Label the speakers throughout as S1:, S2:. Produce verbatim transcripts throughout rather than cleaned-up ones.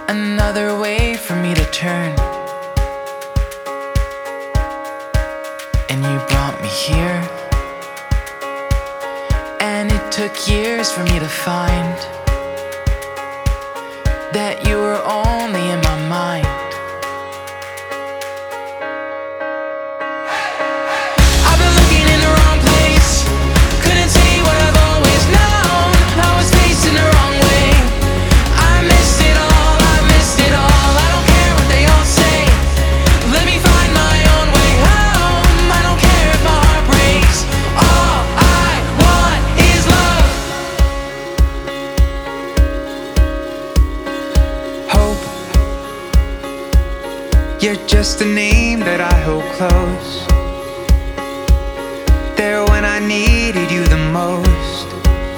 S1: another way for me to turn. And you brought me here, and it took years for me to find that you were only in my mind. I've been looking in the wrong place, couldn't see what I've always known. I was facing the wrong way, I missed it all, I missed it all. I don't care what they all say, let me find my own way home. I don't care if my heart breaks, all I want is love. Hope, you're just a name that I hold close, there when I needed you the most.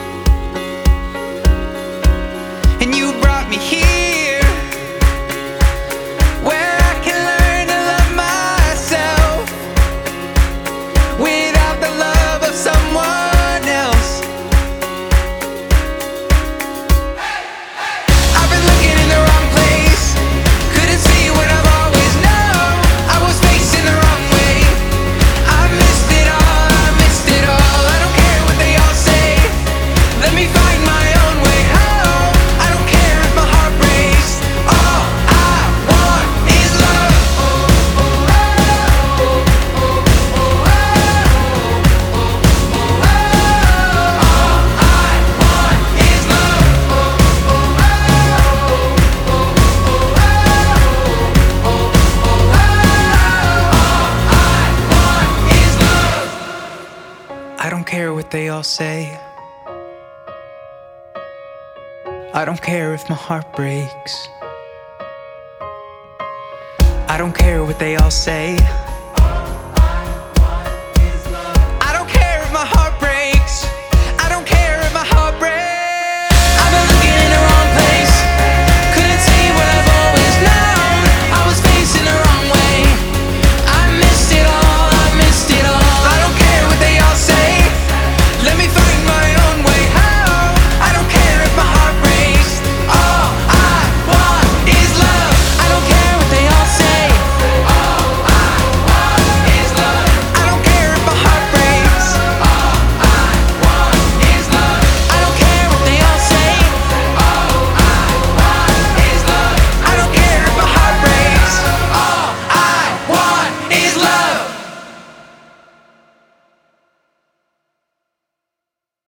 S1: And you brought me here, where I can learn to love myself without the love of someone else. I've been looking in the wrong place, couldn't see what I've always known. I was facing the wrong way, I missed it all, I missed it all. I don't care what they all say, let me find my own way home. I don't care if my heart breaks, all I want is love. I don't care what they all say, I don't care if my heart breaks, I don't care what they all say.